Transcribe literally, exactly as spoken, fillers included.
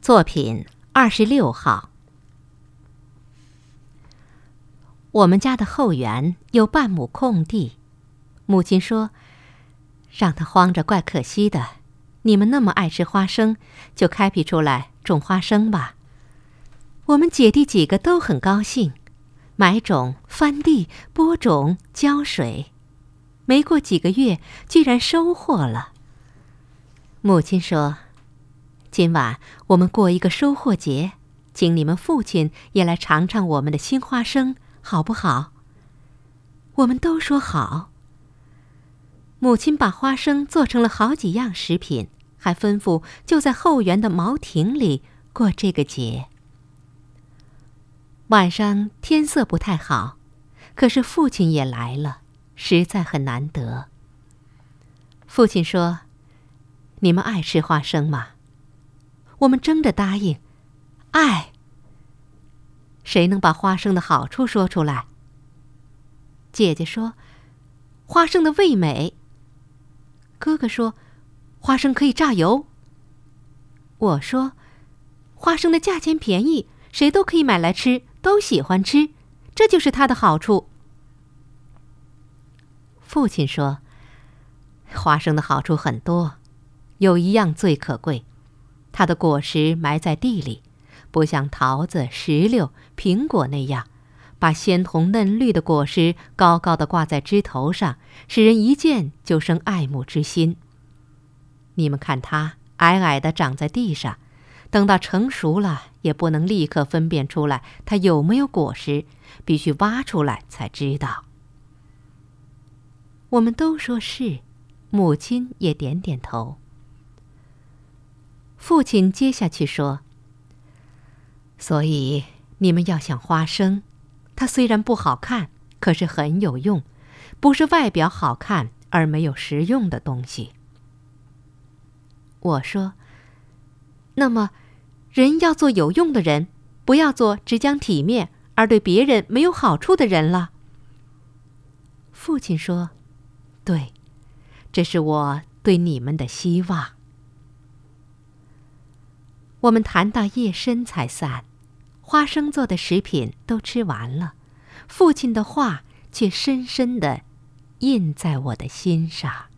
作品二十六号。我们家的后园有半亩空地，母亲说，让它荒着怪可惜的，你们那么爱吃花生，就开辟出来种花生吧。我们姐弟几个都很高兴，买种、翻地、播种、浇水，没过几个月，居然收获了。母亲说，今晚我们过一个收获节，请你们父亲也来尝尝我们的新花生，好不好？我们都说好。母亲把花生做成了好几样食品，还吩咐就在后园的茅亭里过这个节。晚上天色不太好，可是父亲也来了，实在很难得。父亲说，你们爱吃花生吗？我们争着答应，爱。谁能把花生的好处说出来？姐姐说，花生的味美。哥哥说，花生可以榨油。我说，花生的价钱便宜，谁都可以买来吃，都喜欢吃，这就是它的好处。父亲说，花生的好处很多，有一样最可贵，它的果实埋在地里，不像桃子、石榴、苹果那样，把鲜红嫩绿的果实高高地挂在枝头上，使人一见就生爱慕之心。你们看它矮矮地长在地上，等到成熟了，也不能立刻分辨出来它有没有果实，必须挖出来才知道。我们都说是，母亲也点点头。父亲接下去说，所以你们要想花生，它虽然不好看，可是很有用，不是外表好看而没有实用的东西。我说，那么人要做有用的人，不要做只讲体面而对别人没有好处的人了。父亲说，对，这是我对你们的希望。我们谈到夜深才散，花生做的食品都吃完了，父亲的话却深深地印在我的心上。